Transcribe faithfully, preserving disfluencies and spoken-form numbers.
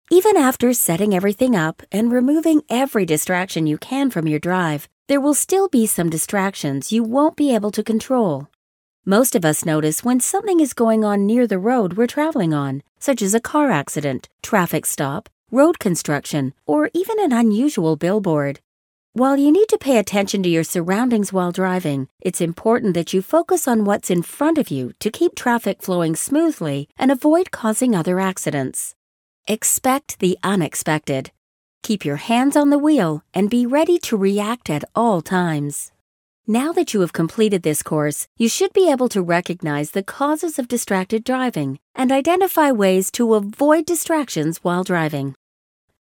Even after setting everything up and removing every distraction you can from your drive, there will still be some distractions you won't be able to control. Most of us notice when something is going on near the road we're traveling on, such as a car accident, traffic stop, road construction, or even an unusual billboard. While you need to pay attention to your surroundings while driving, it's important that you focus on what's in front of you to keep traffic flowing smoothly and avoid causing other accidents. Expect the unexpected. Keep your hands on the wheel and be ready to react at all times. Now that you have completed this course, you should be able to recognize the causes of distracted driving and identify ways to avoid distractions while driving.